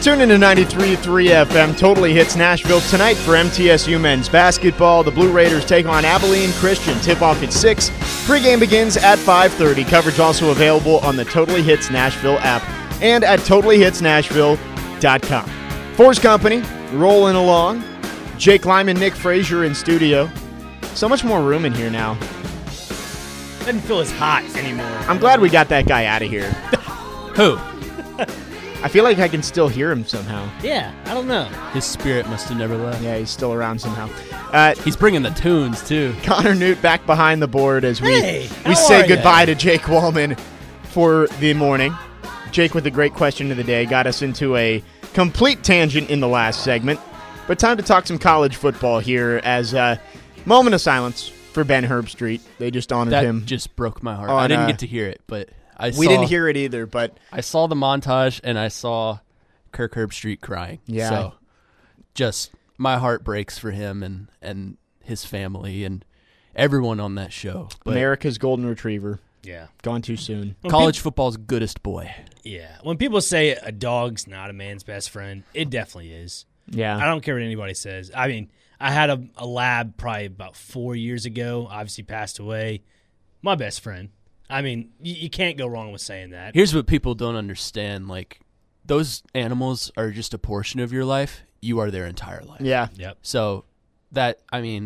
Tune into 93.3 FM, Totally Hits Nashville tonight for MTSU men's basketball. The Blue Raiders take on Abilene Christian. Tip-off at 6. Pre-game begins at 5:30. Coverage also available on the Totally Hits Nashville app and at totallyhitsnashville.com. Force Company, rolling along. Jake Lyman, Nick Frazier in studio. So much more room in here now. Doesn't feel as hot anymore. I'm glad we got that guy out of here. Who? I feel like I can still hear him somehow. Yeah, I don't know. His spirit must have never left. Yeah, he's still around somehow. He's bringing the tunes, too. Connor Newt back behind the board as we how say are goodbye ya? to Jake Wallman for the morning. Jake with a great question of the day got us into a complete tangent in the last segment. But time to talk some college football here as moment of silence for Ben Herbstreit. They just honored That him. just broke my heart. on, I didn't get to hear it, but We didn't hear it either, but I saw the montage, and I saw Kirk Herbstreit crying. Yeah. So just my heart breaks for him and his family and everyone on that show. But America's golden retriever, Yeah. gone too soon. college football's goodest boy. Yeah. When people say a dog's not a man's best friend, it definitely is. Yeah. I don't care what anybody says. I mean, I had a lab probably about 4 years ago, obviously passed away. My best friend. I mean, you can't go wrong with saying that. Here's what people don't understand. Like, those animals are just a portion of your life. You are their entire life. Yeah. Yep. So that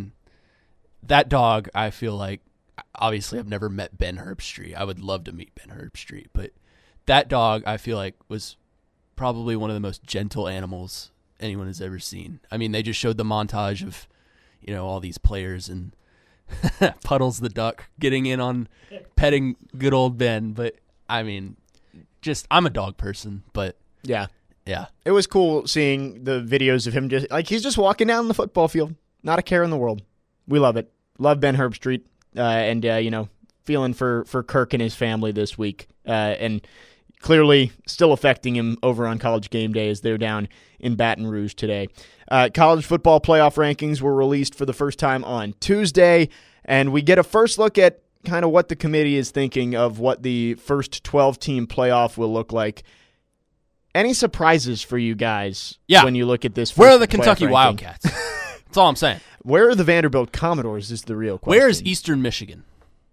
dog, I feel like, obviously I've never met Ben Herbstreit. I would love to meet Ben Herbstreit, but that dog, I feel like, was probably one of the most gentle animals anyone has ever seen. I mean, they just showed the montage of, all these players and Puddles the duck getting in on petting good old Ben. But, I mean, I'm a dog person, but Yeah. yeah. It was cool seeing the videos of him he's just walking down the football field. Not a care in the world. We love it. Love Ben Herbstreit. And feeling for Kirk and his family this week. And clearly still affecting him over on College Game Day as they're down in Baton Rouge today. College football playoff rankings were released for the first time on Tuesday. And we get a first look at kind of what the committee is thinking of what the first 12-team playoff will look like. Any surprises for you guys when you look at this? Where are the playoff Kentucky ranking? Wildcats? That's all I'm saying. Where are the Vanderbilt Commodores is the real question. Where is Eastern Michigan?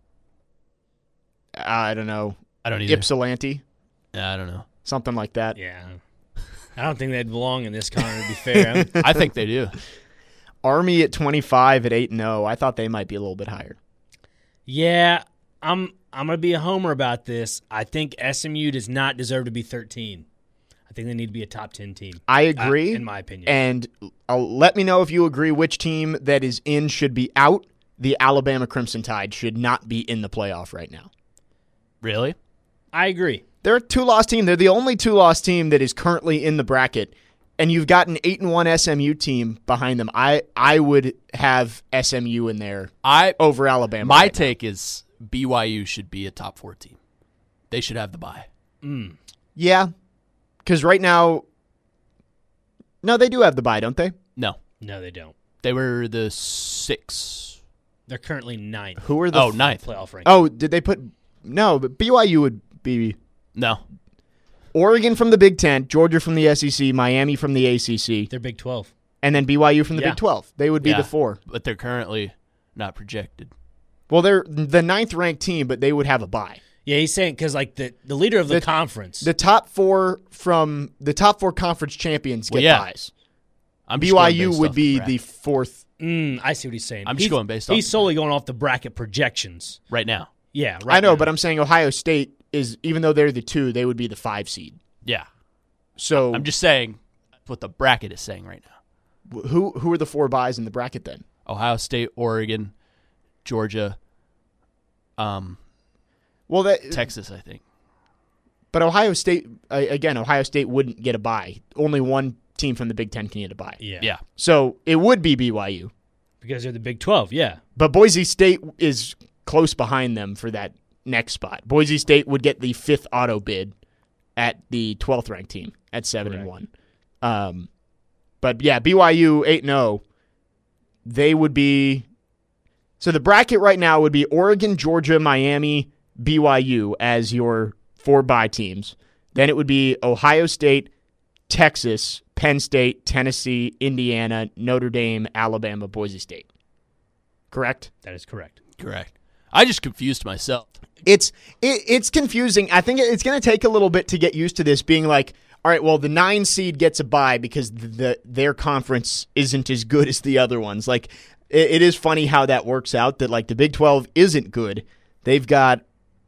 I don't know. I don't either. Ypsilanti? I don't know. Something like that. Yeah. I don't think they'd belong in this, Connor, to be fair. I think they do. Army at 25 at 8-0. I thought they might be a little bit higher. Yeah, I'm going to be a homer about this. I think SMU does not deserve to be 13. I think they need to be a top 10 team. I agree. In my opinion. And let me know if you agree which team that is in should be out. The Alabama Crimson Tide should not be in the playoff right now. Really? I agree. They're a two-loss team. They're the only two-loss team that is currently in the bracket, and you've got an 8-1 SMU team behind them. I would have SMU in there over Alabama. My right take is BYU should be a top 4 team. They should have the bye. Yeah, because right now, no, they do have the bye, don't they? No, No, they don't. they were the 6. They're currently 9th. Who are the Ninth. Playoff ranking. Oh, did they put no? But BYU would be No, Oregon from the Big Ten, Georgia from the SEC, Miami from the ACC, They're Big 12. and then BYU from the Yeah. Big 12. They would be Yeah. the 4. but they're currently not projected. Well, they're the 9th ranked team, but they would have a bye. Yeah, he's saying because like the leader of the conference. The top 4 from the top 4 conference champions get byes. I'm just going BYU based would off be bracket the 4th. I see what he's saying. I'm just going based off He's the solely going off the bracket projections. right now. Yeah, right. I know, now. but I'm saying Ohio State is, even though they're the 2, they would be the 5 seed. Yeah, So I'm just saying that's what the bracket is saying right now. who are the 4 byes in the bracket then? Ohio State, Oregon, Georgia, Well, Texas, I think. but Ohio State Ohio State wouldn't get a bye. Only one team from the Big Ten can get a bye. Yeah. So it would be BYU. Because they're the Big 12, yeah. But Boise State is close behind them for that next spot. Boise State would get the 5th auto bid at the 12th ranked team at 7-1. But yeah, BYU 8-0. They would be. So the bracket right now would be Oregon, Georgia, Miami, BYU as your 4 bye teams. Then it would be Ohio State, Texas, Penn State, Tennessee, Indiana, Notre Dame, Alabama, Boise State. Correct? That is correct. Correct. I just confused myself. It's confusing. I think it's going to take a little bit to get used to this being like, all right, well, the 9 seed gets a bye because their conference isn't as good as the other ones. Like, it is funny how that works out, that like the Big 12 isn't good. They've got,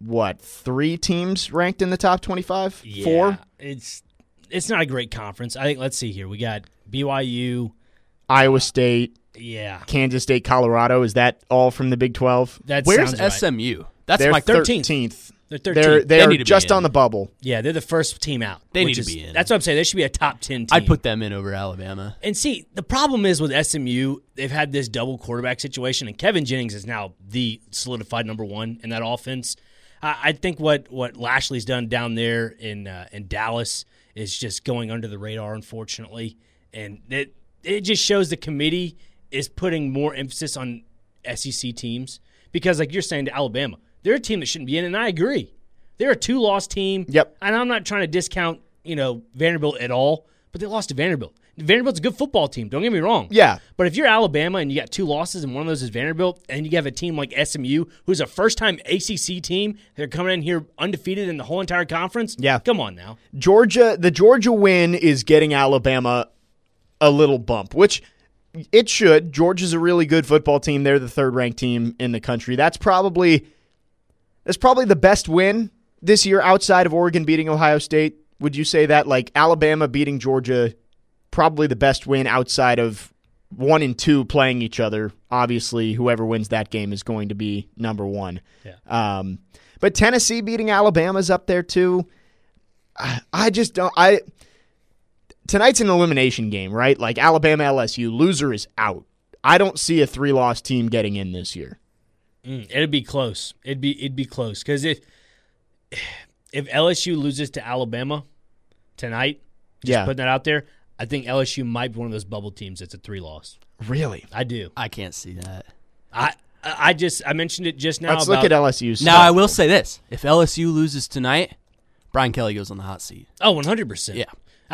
3 teams ranked in the top 25? Yeah, 4? It's not a great conference. I think, let's see here. We got BYU. Iowa State, Yeah. Kansas State, Colorado. Is that all from the Big 12? That Where's sounds right. SMU? That's They're my 13th. They're 13th. They're need to be just in. on the bubble. Yeah, they're the first team out. They which need to is- be in. That's what I'm saying. They should be a top 10 team. I'd put them in over Alabama. And see, the problem is with SMU, they've had this double quarterback situation, and Kevin Jennings is now the solidified number 1 in that offense. I think what Lashley's done down there in Dallas is just going under the radar, unfortunately. And it just shows the committee is putting more emphasis on SEC teams because, like you're saying to Alabama, they're a team that shouldn't be in, and I agree. They're a 2-loss team. Yep. And I'm not trying to discount, Vanderbilt at all, but they lost to Vanderbilt. Vanderbilt's a good football team, don't get me wrong. Yeah. But if you're Alabama and you got 2 losses and one of those is Vanderbilt, and you have a team like SMU, who's a first-time ACC team, they're coming in here undefeated in the whole entire conference. Yeah. Come on now. The Georgia win is getting Alabama a little bump, which it should. Georgia's a really good football team. They're the 3rd-ranked team in the country. That's probably the best win this year outside of Oregon beating Ohio State. Would you say that? Like Alabama beating Georgia, probably the best win outside of 1 and 2 playing each other. Obviously, whoever wins that game is going to be number 1. Yeah. But Tennessee beating Alabama's up there too. I just don't. Tonight's an elimination game, right? Like Alabama, LSU, loser is out. I don't see a 3-loss team getting in this year. It'd be close. It'd be close because if LSU loses to Alabama tonight, just putting that out there, I think LSU might be one of those bubble teams that's a 3-loss. Really? I do. I can't see that. I mentioned it just now. Let's look at LSU's. Now, I will say this. If LSU loses tonight, Brian Kelly goes on the hot seat. Oh, 100%. Yeah.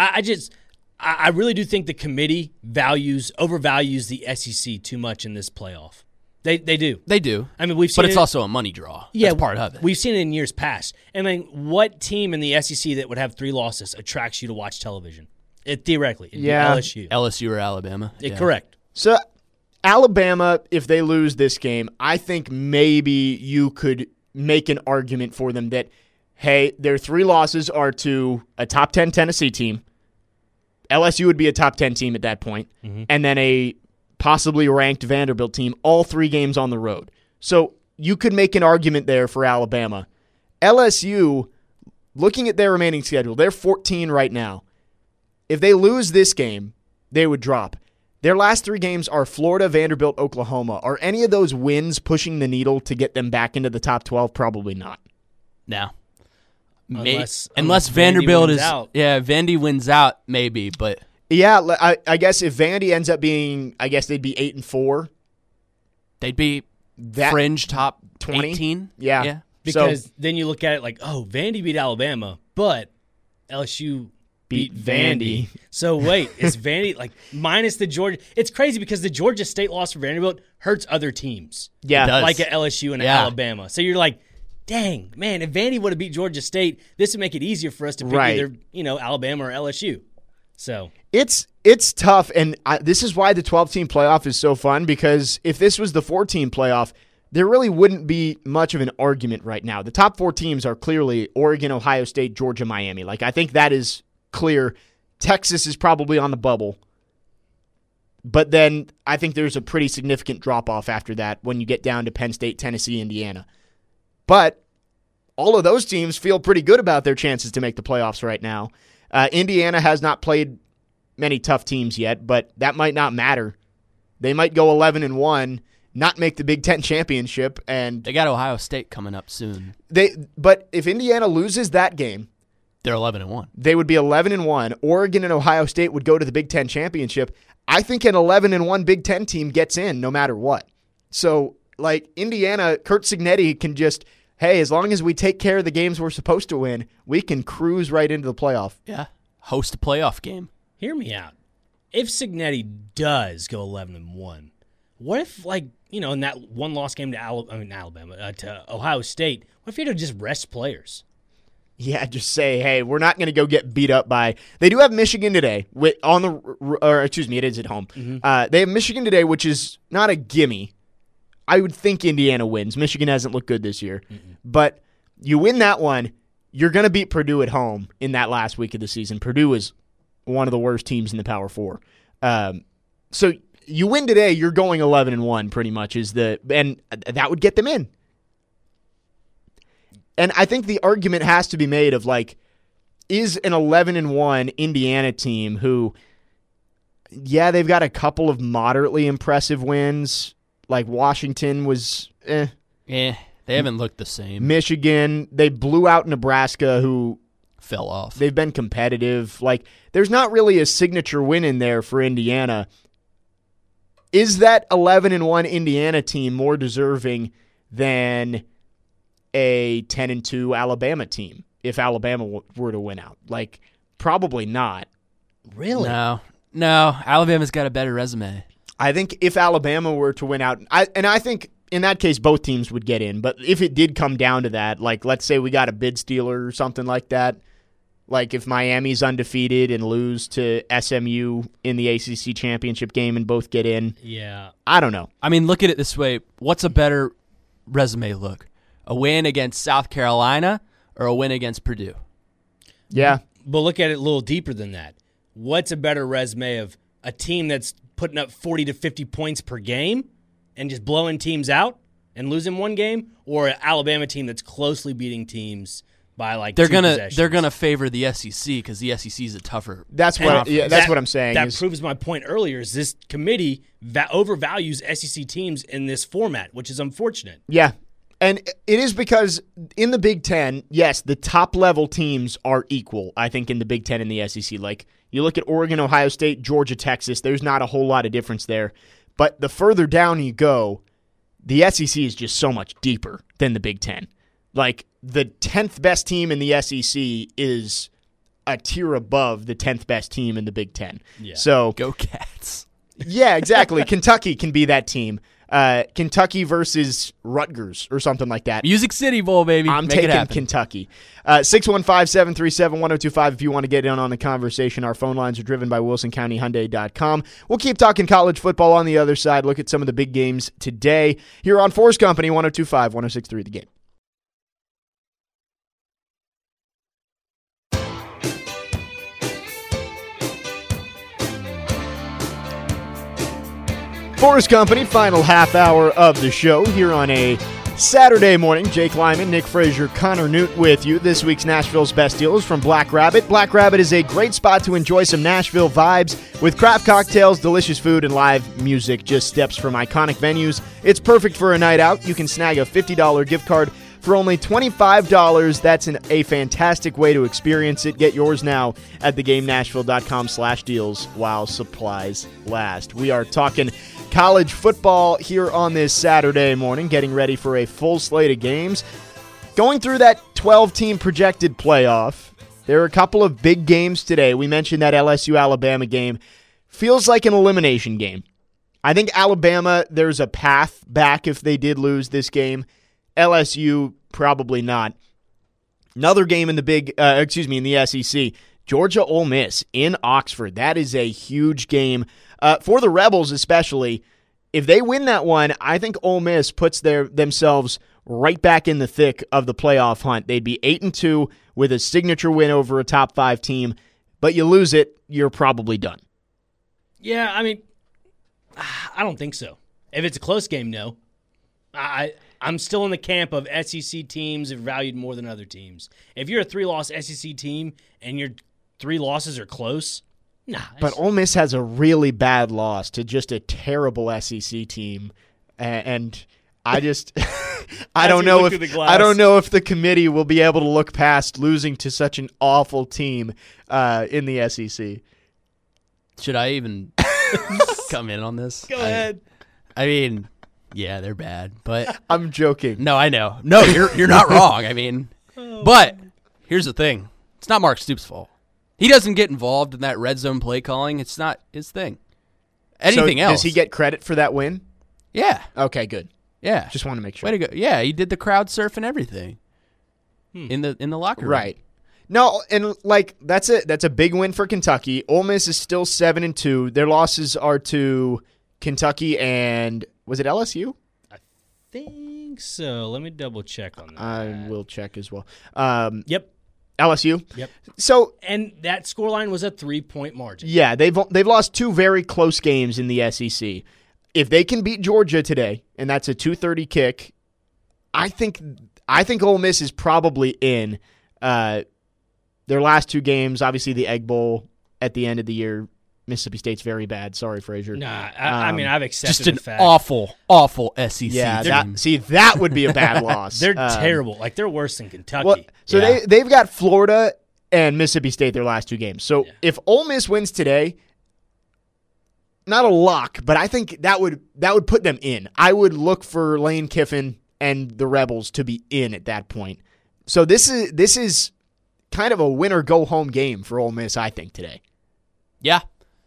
I really do think the committee overvalues the SEC too much in this playoff. They do. They do. I mean, we've seen But it's also a money draw. Yeah, That's part of it. We've seen it in years past. And then what team in the SEC that would have 3 losses attracts you to watch television? Theoretically, it'd be LSU. LSU or Alabama. Yeah. Correct. So Alabama, if they lose this game, I think maybe you could make an argument for them that, hey, their 3 losses are to a top 10 Tennessee team. LSU would be a top 10 team at that point, and then a possibly ranked Vanderbilt team, all 3 games on the road. So you could make an argument there for Alabama. LSU, looking at their remaining schedule, they're 14 right now. If they lose this game, they would drop. Their last 3 games are Florida, Vanderbilt, Oklahoma. Are any of those wins pushing the needle to get them back into the top 12? Probably not. No. Unless Vanderbilt Vandy is wins out. Yeah, Vandy wins out maybe, but Yeah, I guess if Vandy ends up being, I guess they'd be 8-4. they'd be That fringe top 20? 18. Yeah. Because then you look at it like, oh, Vandy beat Alabama, but LSU beat Vandy. So wait, is Vandy like minus the Georgia? It's crazy because the Georgia State loss for Vanderbilt hurts other teams. Yeah. It does. Like at LSU and Yeah. Alabama. So you're like, dang, man, if Vandy would have beat Georgia State, this would make it easier for us to pick Right. either, Alabama or LSU. So It's tough, and this is why the 12-team playoff is so fun, because if this was the 4-team playoff, there really wouldn't be much of an argument right now. The top 4 teams are clearly Oregon, Ohio State, Georgia, Miami. Like, I think that is clear. Texas is probably on the bubble. But then I think there's a pretty significant drop-off after that when you get down to Penn State, Tennessee, Indiana. But all of those teams feel pretty good about their chances to make the playoffs right now. Indiana has not played many tough teams yet, but that might not matter. They might go 11-1, not make the Big Ten championship, and They got Ohio State coming up soon. But if Indiana loses that game, They're 11-1. they would be 11-1. Oregon and Ohio State would go to the Big Ten championship. I think an 11-1 Big Ten team gets in no matter what. So, like Indiana, Kurt Cignetti can just, hey, as long as we take care of the games we're supposed to win, we can cruise right into the playoff. Yeah, host a playoff game. Hear me out. If Cignetti does go 11-1, what if, in that one-loss game to Alabama, to Ohio State, what if you had to just rest players? Yeah, just say, hey, we're not going to go get beat up by. They do have Michigan today. It is at home. Mm-hmm. They have Michigan today, which is not a gimme. I would think Indiana wins. Michigan hasn't looked good this year. But you win that one, you're going to beat Purdue at home in that last week of the season. Purdue is one of the worst teams in the Power Four. So you win today, you're going 11-1 pretty much, and that would get them in. And I think the argument has to be made of, is an 11-1 Indiana team who, yeah, they've got a couple of moderately impressive wins. Like Washington was, They haven't looked the same. Michigan, they blew out Nebraska, who fell off. They've been competitive. There's not really a signature win in there for Indiana. Is that 11-1 Indiana team more deserving than a 10-2 Alabama team if Alabama were to win out? Probably not. Really? No. Alabama's got a better resume. I think if Alabama were to win out, I think in that case both teams would get in, but if it did come down to that, let's say we got a bid stealer or something like that, if Miami's undefeated and lose to SMU in the ACC championship game and both get in, yeah, I don't know. I mean, look at it this way. What's a better resume look? A win against South Carolina or a win against Purdue? Yeah. But look at it a little deeper than that. What's a better resume of a team that's putting up 40 to 50 points per game and just blowing teams out and losing one game, or an Alabama team that's closely beating teams by they're two gonna possessions? They're gonna favor the SEC because the SEC is a tougher. That's what what I'm saying. That proves my point earlier. Is this committee overvalues SEC teams in this format, which is unfortunate. Yeah. And it is because in the Big Ten, yes, the top-level teams are equal, I think, in the Big Ten and the SEC. You look at Oregon, Ohio State, Georgia, Texas, there's not a whole lot of difference there. But the further down you go, the SEC is just so much deeper than the Big Ten. The 10th best team in the SEC is a tier above the 10th best team in the Big Ten. Yeah. So Go Cats. Yeah, exactly. Kentucky can be that team. Kentucky versus Rutgers or something like that. Music City Bowl, baby. I'm Make it taking happen. Kentucky. 615-737-1025 if you want to get in on the conversation. Our phone lines are driven by WilsonCountyHyundai.com. We'll keep talking college football on the other side. Look at some of the big games today here on Force Company, 1025, 1063 The Game. Force Company, final half hour of the show here on a Saturday morning. Jake Lyman, Nick Frazier, Connor Newt with you. This week's Nashville's Best Deals from Black Rabbit. Black Rabbit is a great spot to enjoy some Nashville vibes with craft cocktails, delicious food, and live music. Just steps from iconic venues. It's perfect for a night out. You can snag a $50 gift card for only $25. That's a fantastic way to experience it. Get yours now at thegamenashville.com/deals while supplies last. We are talking college football here on this Saturday morning, getting ready for a full slate of games. Going through that 12-team projected playoff, there are a couple of big games today. We mentioned that LSU-Alabama game. Feels like an elimination game. I think Alabama, there's a path back if they did lose this game. LSU, probably not. Another game in the in the SEC, Georgia Ole Miss in Oxford. That is a huge game for the Rebels, especially. If they win that one, I think Ole Miss puts themselves right back in the thick of the playoff hunt. They'd be 8-2 with a signature win over a top 5 team. But you lose it, you're probably done. Yeah, I mean, I don't think so. If it's a close game, no. I'm still in the camp of SEC teams are valued more than other teams. If you're a 3-loss SEC team and your 3 losses are close, nah. But Ole Miss has a really bad loss to just a terrible SEC team, and I just I don't know if the committee will be able to look past losing to such an awful team in the SEC. Should I even come in on this? Go ahead. I mean, yeah, they're bad, but I'm joking. No, I know. No, you're not wrong. I mean, but here's the thing: it's not Mark Stoops' fault. He doesn't get involved in that red zone play calling. It's not his thing. Anything So else? Does he get credit for that win? Yeah. Okay, good. Yeah. Just want to make sure. Way to go. Yeah, he did the crowd surf and everything in the locker room. Right. No, and like that's a big win for Kentucky. Ole Miss is still 7-2. Their losses are to Kentucky and was it LSU? Think so. Let me double check on that. I will check as well. Yep. LSU. Yep. So And that scoreline was a 3-point margin. yeah, they've lost two very close games in the SEC. If they can beat Georgia today, and that's a 2:30 kick, I think Ole Miss is probably in. Their last two games, obviously the Egg Bowl at the end of the year. Mississippi State's very bad. Sorry, Frazier. Nah, I mean, I've accepted Just an the fact. awful SEC Yeah, team. that would be a bad loss. They're terrible. Like, they're worse than Kentucky. Well, so Yeah. they've got Florida and Mississippi State their last two games. So if Ole Miss wins today, not a lock, but I think that would put them in. I would look for Lane Kiffin and the Rebels to be in at that point. So this is kind of a win or go home game for Ole Miss, I think, today. Yeah.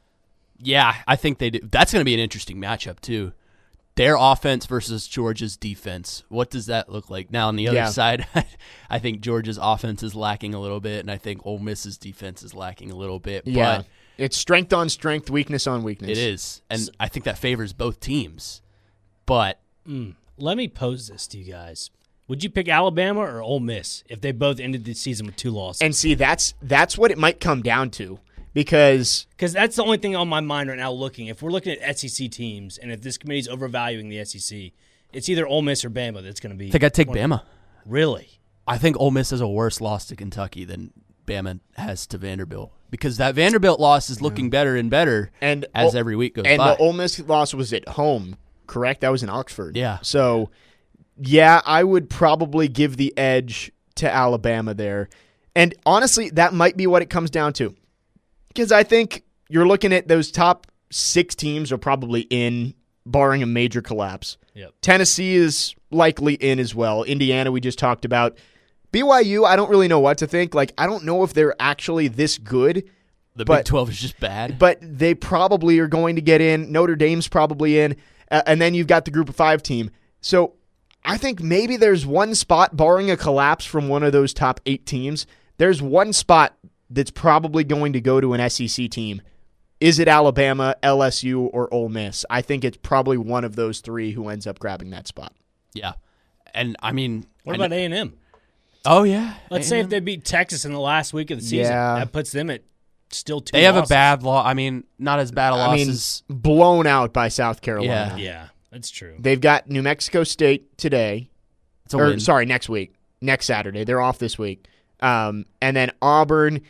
Yeah, I think they do. That's going to be an interesting matchup, too. Their offense versus Georgia's defense. What does that look like? Now, on the other side, I think Georgia's offense is lacking a little bit, and I think Ole Miss's defense is lacking a little bit. Yeah. But It's strength on strength, weakness on weakness. it is, and I think that favors both teams. But Let me pose this to you guys. Would you pick Alabama or Ole Miss if they both ended the season with 2 losses? And see, that's what it might come down to because that's the only thing on my mind right now looking. If we're looking at SEC teams and if this committee's overvaluing the SEC, it's either Ole Miss or Bama that's going to be. I think I'd take Bama. Really? I think Ole Miss has a worse loss to Kentucky than Bama has to Vanderbilt because that Vanderbilt loss is looking better and better as every week goes by. And the Ole Miss loss was at home, correct? That was in Oxford. Yeah. So, yeah, I would probably give the edge to Alabama there. And honestly, that might be what it comes down to. Because I think you're looking at those top 6 teams are probably in, barring a major collapse. Yep. Tennessee is likely in as well. Indiana, we just talked about. BYU, I don't really know what to think. Like, I don't know if they're actually this good. The Big 12 is just bad. But they probably are going to get in. Notre Dame's probably in. And then you've got the Group of 5 team. So I think maybe there's one spot, barring a collapse from one of those top 8 teams, there's one spot that's probably going to go to an SEC team. Is it Alabama, LSU, or Ole Miss? I think it's probably one of those 3 who ends up grabbing that spot. Yeah. And, I mean... What about A&M? Oh, yeah. Let's say if they beat Texas in the last week of the season. Yeah. That puts them at still 2 They have losses. a bad loss. I mean, not as bad a loss as... blown out by South Carolina. Yeah, that's true. They've got New Mexico State today. It's a win. Sorry, next week. Next Saturday. They're off this week. And then Auburn.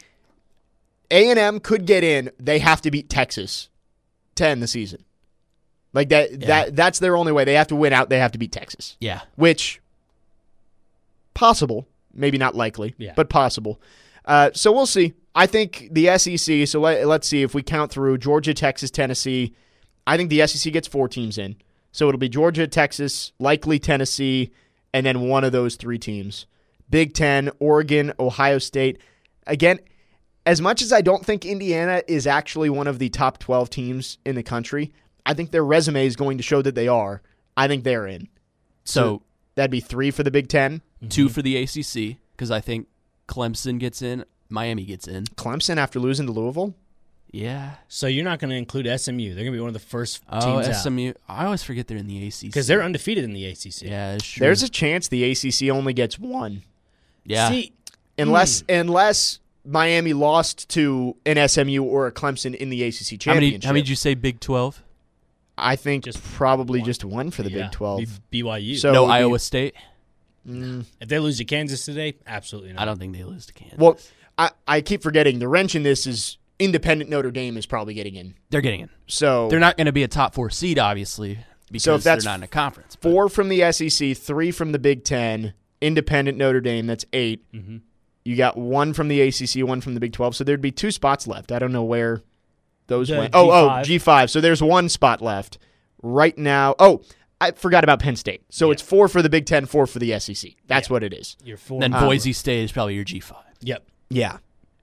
A&M could get in. They have to beat Texas to end the season. Like that's their only way. They have to win out. They have to beat Texas. Yeah. Which, possible. Maybe not likely, but possible. So we'll see. I think the SEC, so let's see if we count through Georgia, Texas, Tennessee. I think the SEC gets 4 teams in. So it'll be Georgia, Texas, likely Tennessee, and then one of those 3 teams. Big Ten, Oregon, Ohio State. Again, as much as I don't think Indiana is actually one of the top 12 teams in the country, I think their resume is going to show that they are. I think they're in. So that'd be 3 for the Big Ten. 2 for the ACC, because I think Clemson gets in, Miami gets in. Clemson after losing to Louisville? Yeah. So you're not going to include SMU. They're going to be one of the first Oh, teams out. SMU. I always forget they're in the ACC. Because they're undefeated in the ACC. Yeah, it's true. There's a chance the ACC only gets 1. Yeah. See, Unless Miami lost to an SMU or a Clemson in the ACC championship. How many did you say Big 12? I think probably just 1 for the yeah, Big 12. BYU. So No it would be- Iowa State? if they lose to Kansas today, absolutely not. I don't think they lose to Kansas. Well, I keep forgetting the wrench in this is independent Notre Dame is probably getting in. They're getting in. So They're not going to be a top 4 seed, obviously, because that's they're not in a conference. but- 4 from the SEC, 3 from the Big Ten, independent Notre Dame, that's 8. Mm-hmm. You got 1 from the ACC, 1 from the Big 12, so there'd be 2 spots left. I don't know where those The went. G5. G5. So there's 1 spot left right now. Oh, I forgot about Penn State. So it's 4 for the Big Ten, 4 for the SEC. That's what it is. You're 4. Then Boise State is probably your G5. Yep. Yeah.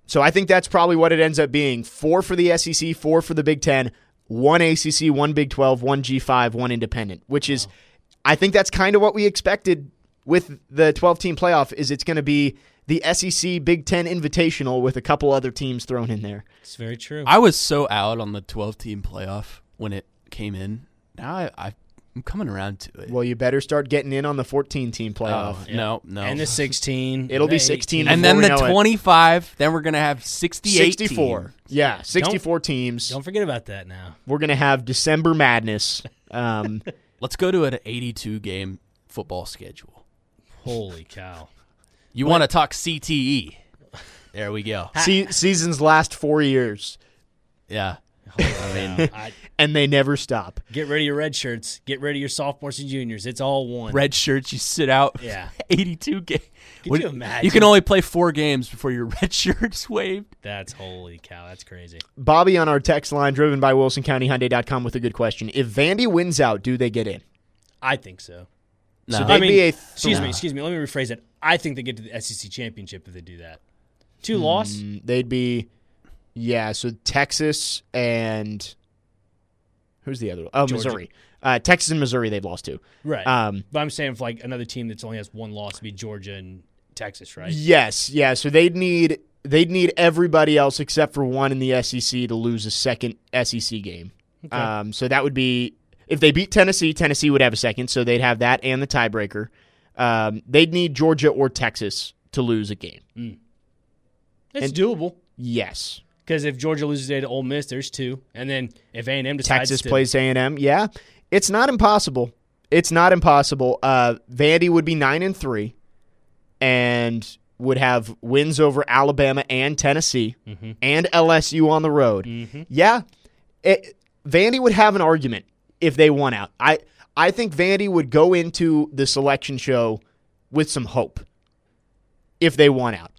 So I think that's probably what it ends up being. 4 for the SEC, 4 for the Big Ten, 1 ACC, 1 Big 12, 1 G5, 1 independent, which is, I think that's kind of what we expected with the 12-team playoff, is it's going to be the SEC Big Ten Invitational with a couple other teams thrown in there. It's very true. I was so out on the 12-team playoff when it came in. Now I'm coming around to it. Well, you better start getting in on the 14-team playoff. No. And the 16. It'll be the 16 And before then we the know it. 25. Then we're going to have 68 64. teams. Yeah, 64 teams. Don't forget about that now. We're going to have December madness. Let's go to an 82-game football schedule. Holy cow. You want to talk CTE? There we go. Seasons last 4 years, Yeah. I mean, and they never stop. get rid of your red shirts. Get rid of your sophomores and juniors. It's all one. Red shirts, you sit out Yeah. 82 games. Could you imagine? You can only play 4 games before your red shirt's waived. That's holy cow. That's crazy. Bobby on our text line, driven by WilsonCountyHyundai.com, with a good question. If Vandy wins out, do they get in? I think so. No. So I they'd mean, be a excuse me. Let me rephrase it. I think they get to the SEC championship if they do that. 2 loss. They'd be, so Texas and who's the other one? Oh, Georgia. Missouri. Texas and Missouri they've lost to. Right. Um, But I'm saying if like another team that's only has 1 loss to be Georgia and Texas, right? Yes, yeah. So they'd need everybody else except for one in the SEC to lose a second SEC game. Okay. So that would be, if they beat Tennessee, Tennessee would have a second, so they'd have that and the tiebreaker. They'd need Georgia or Texas to lose a game. It's doable. Yes. Because if Georgia loses today to Ole Miss, there's 2. And then if A&M decides Texas to plays A&M. Yeah, it's not impossible. It's not impossible. Vandy would be 9-3 and would have wins over Alabama and Tennessee and LSU on the road. Yeah, Vandy would have an argument if they won out. I think Vandy would go into the selection show with some hope if they won out.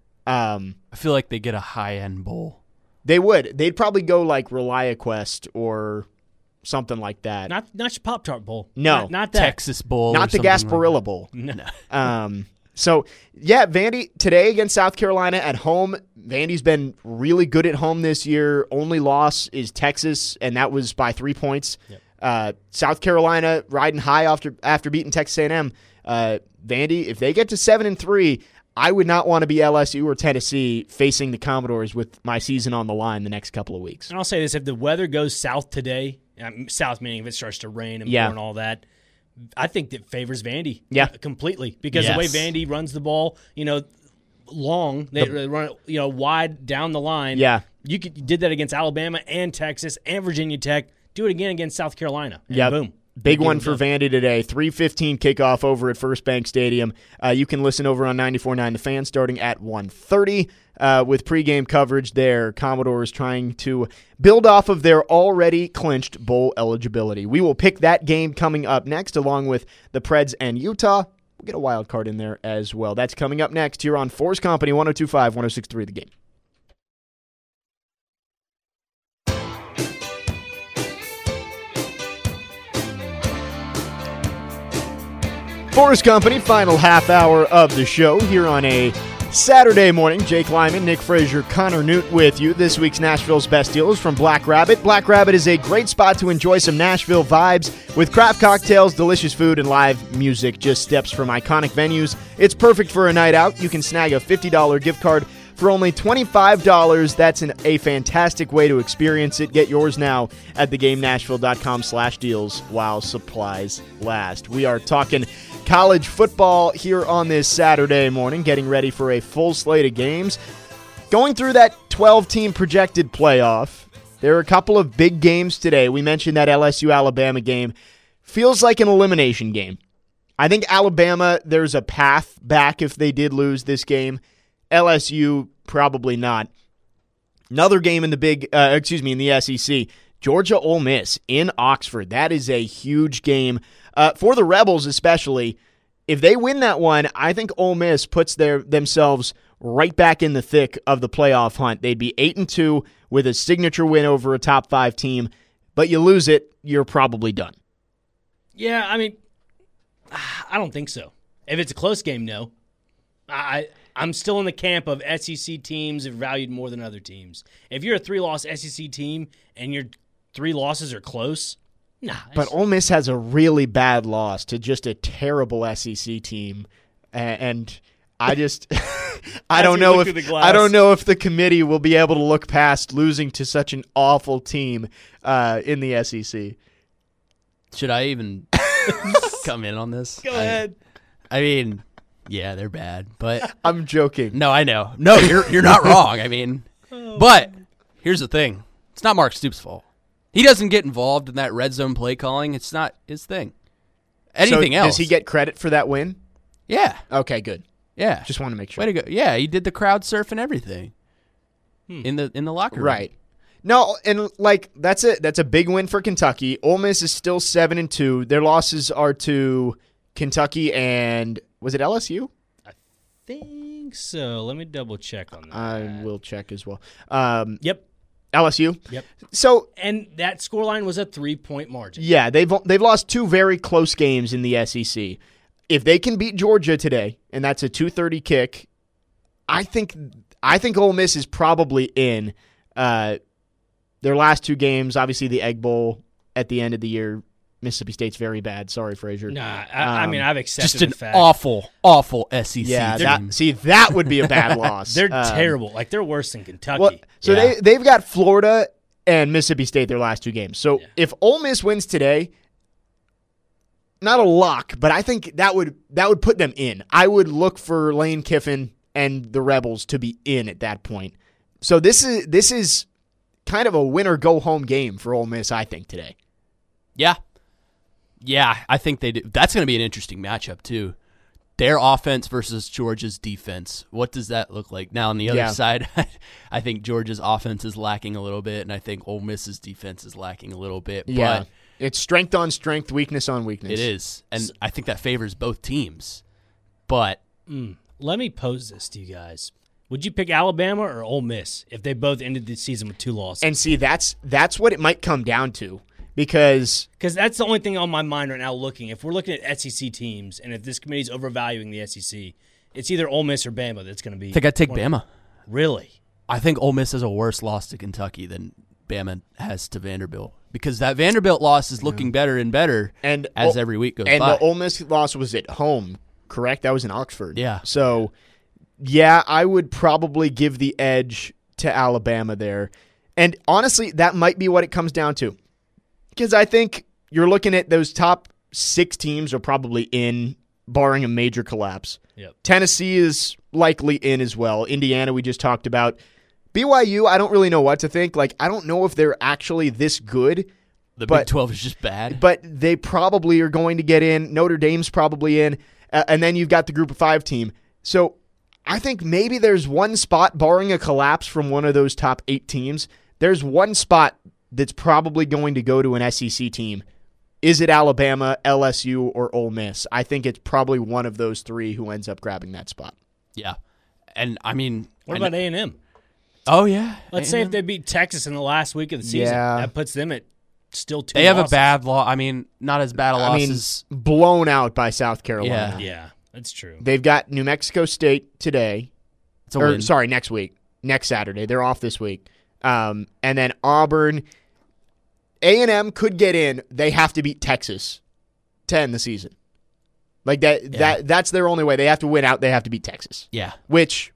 I feel like they get a high-end bowl. They would. They'd probably go like ReliaQuest or something like that. not your Pop-Tart Bowl. No. Not that. Texas Bowl. Not or the something like Gasparilla that. Bowl. No. So, yeah, Vandy today against South Carolina at home. Vandy's been really good at home this year. Only loss is Texas, and that was by 3 points. Yep. South Carolina riding high after beating Texas A&M. Vandy, if they get to 7-3, I would not want to be LSU or Tennessee facing the Commodores with my season on the line the next couple of weeks. And I'll say this, if the weather goes south today, south meaning if it starts to rain and pour and all that, I think that favors Vandy completely. Because the way Vandy runs the ball, long, they run it, wide down the line. Yeah. You did that against Alabama and Texas and Virginia Tech. Do it again against South Carolina. And boom. Big one for Vandy today. 3:15 kickoff over at First Bank Stadium. You can listen over on 94.9 The Fan starting at 1:30 with pregame coverage there. Commodores trying to build off of their already clinched bowl eligibility. We will pick that game coming up next along with the Preds and Utah. We'll get a wild card in there as well. That's coming up next here on Force Company 102.5, 106.3 The Game. Forest Company, final half hour of the show here on a Saturday morning. Jake Lyman, Nick Frazier, Connor Newt with you. This week's Nashville's Best Deals from Black Rabbit. Black Rabbit is a great spot to enjoy some Nashville vibes with craft cocktails, delicious food, and live music. Just steps from iconic venues. It's perfect for a night out. You can snag a $50 gift card for only $25. That's a fantastic way to experience it. Get yours now at thegamenashville.com/deals while supplies last. We are talking college football here on this Saturday morning, getting ready for a full slate of games. Going through that 12-team projected playoff, there are a couple of big games today. We mentioned that LSU-Alabama game. Feels like an elimination game. I think Alabama, there's a path back if they did lose this game. LSU, probably not. Another game in the SEC, Georgia Ole Miss in Oxford. That is a huge game for the Rebels, especially. If they win that one, I think Ole Miss puts themselves right back in the thick of the playoff hunt. They'd be 8-2 with a signature win over a top 5 team. But you lose it, you're probably done. Yeah, I mean, I don't think so. If it's a close game, no. I'm still in the camp of SEC teams are valued more than other teams. If you're a 3-loss SEC team and your 3 losses are close, nah. But Ole Miss has a really bad loss to just a terrible SEC team, and I just I don't know if the committee will be able to look past losing to such an awful team in the SEC. Should I even come in on this? Go ahead. I mean, yeah, they're bad, but I'm joking. no, I know. No, you're not wrong. I mean, but here's the thing: it's not Mark Stoops' fault. He doesn't get involved in that red zone play calling. It's not his thing. Anything else? Does he get credit for that win? Yeah. Okay, good. Yeah. Just want to make sure. Way to go. Yeah, he did the crowd surf and everything in the locker room. Right. No, and like that's a big win for Kentucky. Ole Miss is still 7-2. Their losses are to Kentucky and was it LSU? I think so. Let me double check on that. I will check as well. Yep. LSU. Yep. So and that scoreline was a 3-point margin. yeah, they've lost 2 very close games in the SEC. If they can beat Georgia today, and that's a 2:30 kick, I think Ole Miss is probably in. Their last 2 games, obviously the Egg Bowl at the end of the year, Mississippi State's very bad. Sorry, Frazier. Nah, I mean I've accepted Just an the fact. awful SEC Yeah, team. that would be a bad loss. They're terrible. Like they're worse than Kentucky. Well, so Yeah. they've got Florida and Mississippi State their last 2 games. So if Ole Miss wins today, not a lock, but I think that would put them in. I would look for Lane Kiffin and the Rebels to be in at that point. So this is kind of a win or go home game for Ole Miss, I think, today. Yeah. Yeah, I think they do. That's going to be an interesting matchup, too. Their offense versus Georgia's defense. What does that look like? Now, on the other side, I think Georgia's offense is lacking a little bit, and I think Ole Miss's defense is lacking a little bit. Yeah. But It's strength on strength, weakness on weakness. it is, and I think that favors both teams. But Let me pose this to you guys. Would you pick Alabama or Ole Miss if they both ended the season with 2 losses? And see, that's what it might come down to because that's the only thing on my mind right now looking. If we're looking at SEC teams and if this committee's overvaluing the SEC, it's either Ole Miss or Bama that's going to be. I think I'd take Bama. Really? I think Ole Miss has a worse loss to Kentucky than Bama has to Vanderbilt because that Vanderbilt loss is looking better and better as every week goes by. And the Ole Miss loss was at home, correct? That was in Oxford. Yeah. So, yeah, I would probably give the edge to Alabama there. And honestly, that might be what it comes down to. Because I think you're looking at those top 6 teams are probably in, barring a major collapse. Yep. Tennessee is likely in as well. Indiana, we just talked about. BYU, I don't really know what to think. Like, I don't know if they're actually this good. The Big 12 is just bad. But they probably are going to get in. Notre Dame's probably in. And then you've got the Group of 5 team. So I think maybe there's one spot, barring a collapse from one of those top 8 teams, there's one spot that's probably going to go to an SEC team. Is it Alabama, LSU, or Ole Miss? I think it's probably one of those 3 who ends up grabbing that spot. Yeah. And, I mean... What about A&M? Oh, yeah. Let's say if they beat Texas in the last week of the season, that puts them at still 2 They have losses. a bad loss. I mean, not as bad a loss as... blown out by South Carolina. Yeah, that's true. They've got New Mexico State today. It's a win. Sorry, next week. Next Saturday. They're off this week. And then Auburn. A&M could get in. They have to beat Texas to end the season. Like that's their only way. They have to win out. They have to beat Texas. Yeah. Which,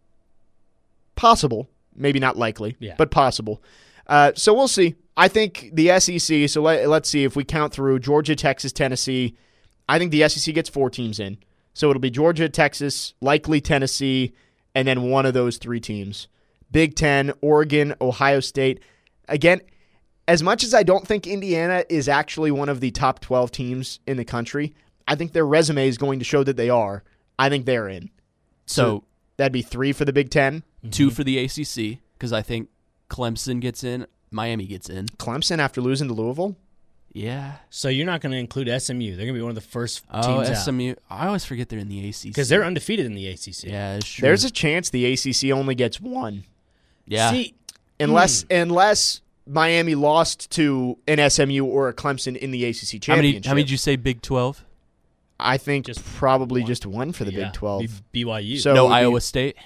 possible. Maybe not likely, but possible. So we'll see. I think the SEC, so let's see if we count through Georgia, Texas, Tennessee. I think the SEC gets 4 teams in. So it'll be Georgia, Texas, likely Tennessee, and then one of those 3 teams. Big Ten, Oregon, Ohio State. Again, as much as I don't think Indiana is actually one of the top 12 teams in the country, I think their resume is going to show that they are. I think they're in. So that'd be 3 for the Big Ten. 2 for the ACC, because I think Clemson gets in, Miami gets in. Clemson after losing to Louisville? Yeah. So you're not going to include SMU. They're going to be one of the first teams out. SMU. I always forget they're in the ACC. Because they're undefeated in the ACC. Yeah, it's true. There's a chance the ACC only gets 1. Yeah. See, Unless Miami lost to an SMU or a Clemson in the ACC championship. How many did you say Big 12? I think probably just one for the Big 12. BYU. So No it would be- Iowa State.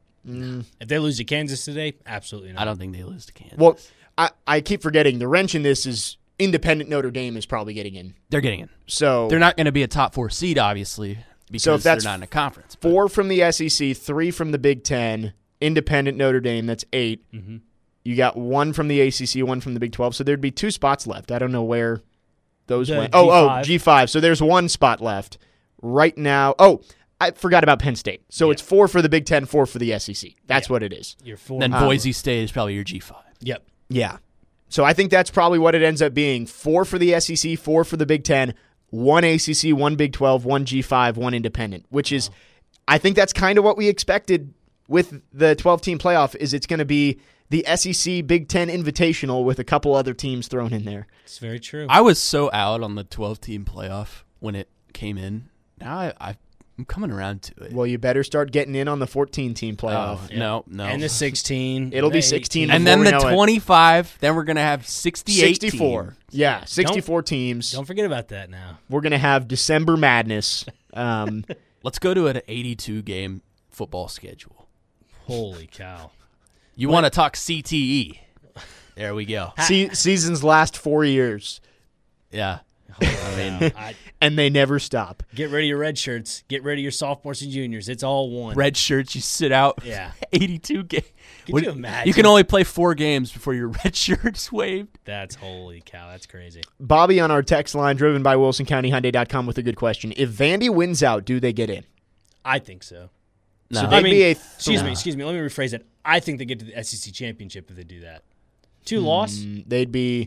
If they lose to Kansas today, absolutely not. I don't think they lose to Kansas. Well, I keep forgetting the wrench in this is independent Notre Dame is probably getting in. they're getting in. So They're not going to be a top 4 seed, obviously, because So if that's they're not in a conference. but- 4 from the SEC, 3 from the Big 10, independent Notre Dame, that's 8. Mm-hmm. You got 1 from the ACC, 1 from the Big 12, so there'd be 2 spots left. I don't know where those The went. G5. G5. So there's 1 spot left right now. Oh, I forgot about Penn State. So it's 4 for the Big 10, 4 for the SEC. That's what it is. You're 4. Then Boise State is probably your G5. Yep. Yeah. So I think that's probably what it ends up being. 4 for the SEC, 4 for the Big 10, 1 ACC, 1 Big 12, 1 G5, 1 independent, which is, I think that's kind of what we expected with the 12-team playoff, is it's going to be the SEC Big 10 Invitational with a couple other teams thrown in there. It's very true. I was so out on the 12-team playoff when it came in. Now I'm coming around to it. Well, you better start getting in on the 14-team playoff. No. And the 16. It'll be the 16. 18. And then before the we know it. 25, then we're going to have 68 64. teams. Yeah, 64 teams. Don't forget about that now. We're going to have December Madness. Let's go to an 82-game football schedule. Holy cow. You want to talk CTE? There we go. Seasons last 4 years, Holy Yeah. cow. and they never stop. Get rid of your red shirts. Get rid of your sophomores and juniors. It's all one. Red shirts, you sit out. Yeah. 82 games. Could you imagine? You can only play 4 games before your red shirt's waived. That's holy cow. That's crazy. Bobby on our text line, driven by WilsonCountyHyundai.com, with a good question. If Vandy wins out, do they get in? I think so. No. So I they'd mean, be a excuse me. Let me rephrase it. I think they get to the SEC championship if they do that. 2 loss. They'd be,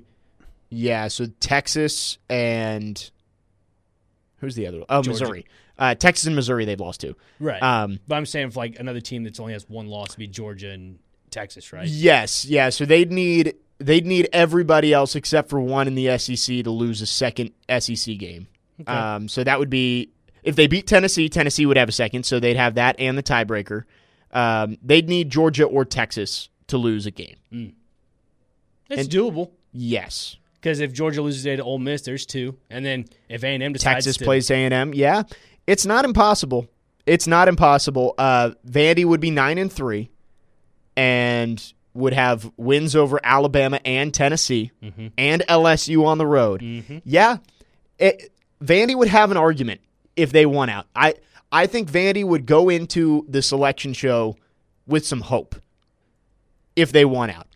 so Texas and who's the other one? Oh, Georgia. Missouri. Texas and Missouri they've lost to. Right. Um, But I'm saying if like another team that only has 1 loss would be Georgia and Texas, right? Yes, yeah. So they'd need everybody else except for one in the SEC to lose a second SEC game. Okay. So that would be, if they beat Tennessee, Tennessee would have a second, so they'd have that and the tiebreaker. They'd need Georgia or Texas to lose a game. It's doable. Yes. Because if Georgia loses today to Ole Miss, there's 2. And then if A&M decides Texas to plays A&M. Yeah, it's not impossible. It's not impossible. Vandy would be 9-3 and would have wins over Alabama and Tennessee and LSU on the road. Yeah, Vandy would have an argument if they won out. I think Vandy would go into the selection show with some hope if they won out.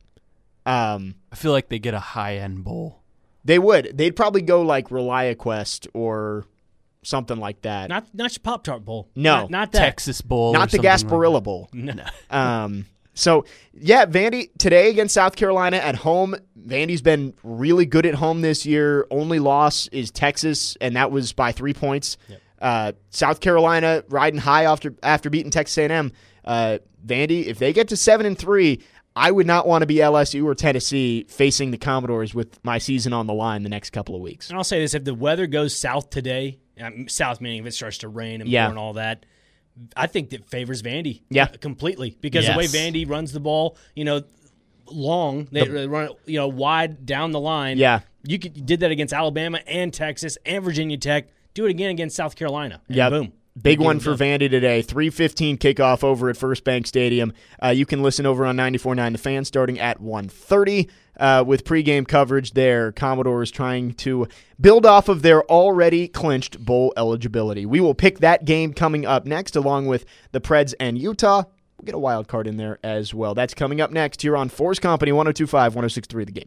I feel like they get a high-end bowl. They would. They'd probably go like ReliaQuest or something like that. not your Pop-Tart Bowl. No. Not that. Texas Bowl. Not or the something like Gasparilla Bowl. No. So, yeah, Vandy today against South Carolina at home. Vandy's been really good at home this year. Only loss is Texas, and that was by 3 points. Yep. South Carolina riding high after beating Texas A&M. Vandy, if they get to 7-3, I would not want to be LSU or Tennessee facing the Commodores with my season on the line the next couple of weeks. And I'll say this, if the weather goes south today, south meaning if it starts to rain and pour and all that, I think that favors Vandy completely. Because the way Vandy runs the ball, long, they run it wide down the line. Yeah. You did that against Alabama and Texas and Virginia Tech. Do it again against South Carolina. And boom. Big one for Vandy today. 3:15 kickoff over at First Bank Stadium. You can listen over on 94.9 The Fan starting at 1:30 with pregame coverage there. Commodores trying to build off of their already clinched bowl eligibility. We will pick that game coming up next along with the Preds and Utah. We'll get a wild card in there as well. That's coming up next here on Force Company 102.5, 106.3 The Game.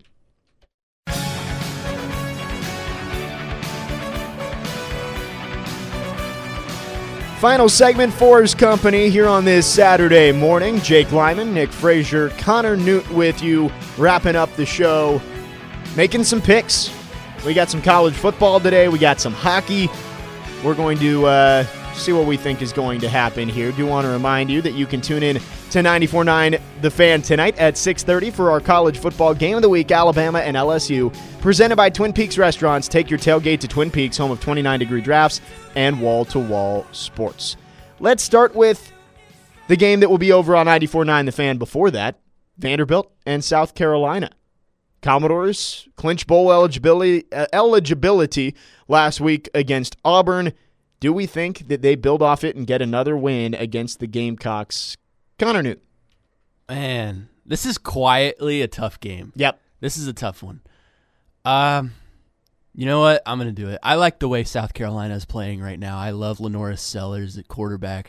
Final segment, Force Company, here on this Saturday morning. Jake Lyman, Nick Frazier, Connor Newt with you, wrapping up the show, making some picks. We got some college football today. We got some hockey. We're going to see what we think is going to happen here. Do want to remind you that you can tune in to 94.9 The Fan tonight at 6:30 for our college football game of the week, Alabama and LSU, presented by Twin Peaks Restaurants. Take your tailgate to Twin Peaks, home of 29-degree drafts and wall-to-wall sports. Let's start with the game that will be over on 94.9 The Fan before that, Vanderbilt and South Carolina. Commodores clinch bowl eligibility last week against Auburn. Do we think that they build off it and get another win against the Gamecocks? Connor Newt. Man, this is quietly a tough game. Yep. This is a tough one. You know what? I'm going to do it. I like the way South Carolina is playing right now. I love Lenora Sellers at quarterback.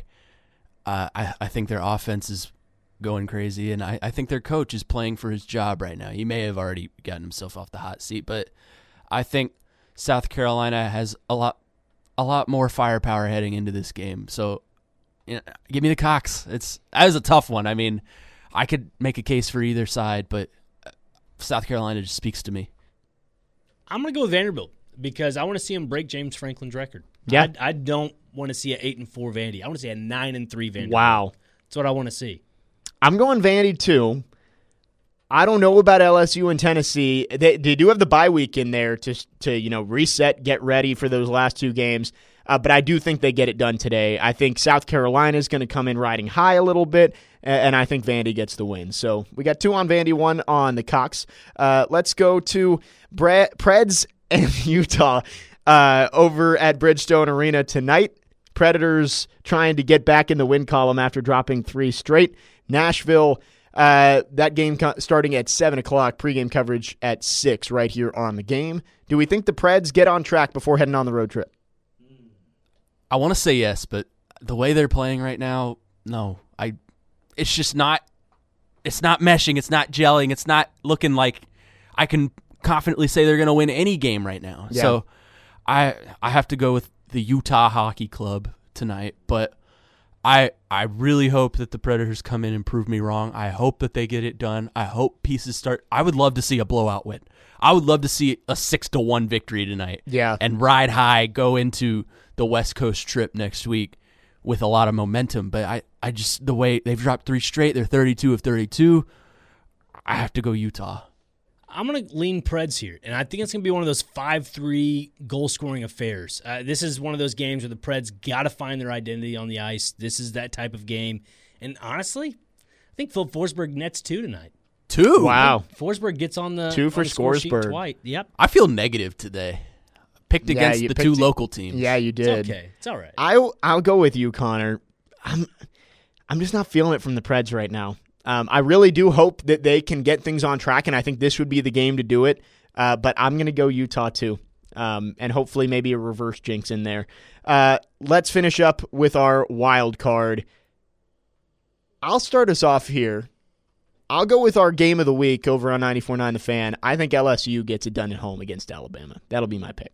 I think their offense is going crazy, and I think their coach is playing for his job right now. He may have already gotten himself off the hot seat, but I think South Carolina has a lot more firepower heading into this game. So, give me the Cox. That is a tough one. I mean, I could make a case for either side, but South Carolina just speaks to me. I'm going to go with Vanderbilt because I want to see him break James Franklin's record. Yeah. I don't want to see an 8-4 Vandy. I want to see a 9-3 Vanderbilt. Wow. That's what I want to see. I'm going Vandy too. I don't know about LSU and Tennessee. They do have the bye week in there to reset, get ready for those last two games. But I do think they get it done today. I think South Carolina is going to come in riding high a little bit, and I think Vandy gets the win. So we got 2 on Vandy, 1 on the Cox. Let's go to Preds and Utah over at Bridgestone Arena tonight. Predators trying to get back in the win column after dropping 3 straight. Nashville, that game starting at 7 o'clock, pregame coverage at 6 right here on the game. Do we think the Preds get on track before heading on the road trip? I want to say yes, but the way they're playing right now, no. It's just not. It's not meshing. It's not gelling. It's not looking like I can confidently say they're going to win any game right now. Yeah. So I have to go with the Utah Hockey Club tonight. But I really hope that the Predators come in and prove me wrong. I hope that they get it done. I hope pieces start. I would love to see a blowout win. I would love to see a 6-1 victory tonight. Yeah. And ride high, go into the West Coast trip next week with a lot of momentum. But I just, the way they've dropped 3 straight, they're 32 of 32. I have to go Utah. I'm going to lean Preds here, and I think it's going to be one of those 5-3 goal-scoring affairs. This is one of those games where the Preds got to find their identity on the ice. This is that type of game. And honestly, I think Phil Forsberg nets 2 tonight. 2? Wow. Forsberg gets on the 2 for on the score sheet Scoresberg. twice. Yep. I feel negative today. Picked against you the picked 2 it. local teams. Yeah, you did. It's okay. It's all right. I'll go with you, Connor. I'm just not feeling it from the Preds right now. I really do hope that they can get things on track, and I think this would be the game to do it. But I'm going to go Utah too, and hopefully maybe a reverse jinx in there. Let's finish up with our wild card. I'll start us off here. I'll go with our game of the week over on 94.9 The Fan. I think LSU gets it done at home against Alabama. That'll be my pick.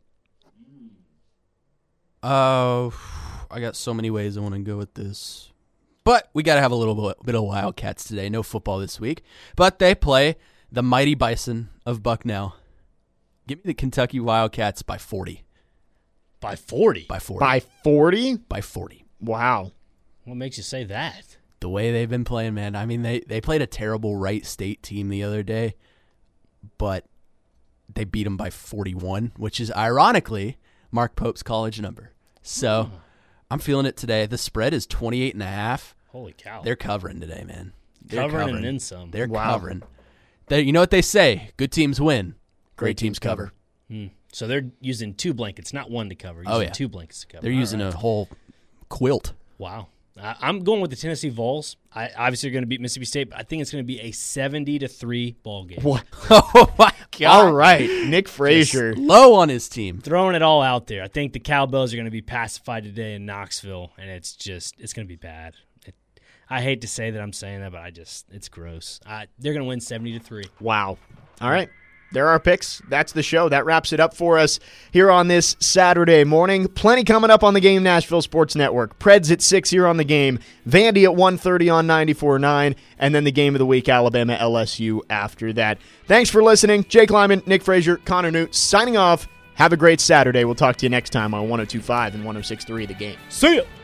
Oh, I got so many ways I want to go with this. But we got to have a little bit of Wildcats today. No football this week. But they play the mighty Bison of Bucknell. Give me the Kentucky Wildcats by 40. By 40? By 40. By 40? By 40. Wow. What makes you say that? The way they've been playing, man. I mean, they played a terrible Wright State team the other day, but they beat them by 41, which is ironically Mark Pope's college number. So I'm feeling it today. The spread is 28.5. Holy cow. They're covering today, man. covering and then some. They're Wow. covering. You know what they say? Good teams win. Great teams cover. So they're using 2 blankets, not 1 to cover. Oh, yeah. 2 blankets to cover. They're using a whole quilt. Wow. I'm going with the Tennessee Vols. Obviously, they're going to beat Mississippi State, but I think it's going to be a 70-3 ball game. What? Oh, my God. All right. Nick Frazier. Low on his team. Throwing it all out there. I think the Cowbells are going to be pacified today in Knoxville, and it's going to be bad. I hate to say that I'm saying that, but it's gross. They're going to win 70-3. Wow. All right. There are our picks. That's the show. That wraps it up for us here on this Saturday morning. Plenty coming up on the Game Nashville Sports Network. Preds at 6 here on the Game. Vandy at 1:30 on 94.9. And then the game of the week, Alabama LSU after that. Thanks for listening. Jake Lyman, Nick Frazier, Connor Newt signing off. Have a great Saturday. We'll talk to you next time on 102.5 and 106.3 The Game. See ya!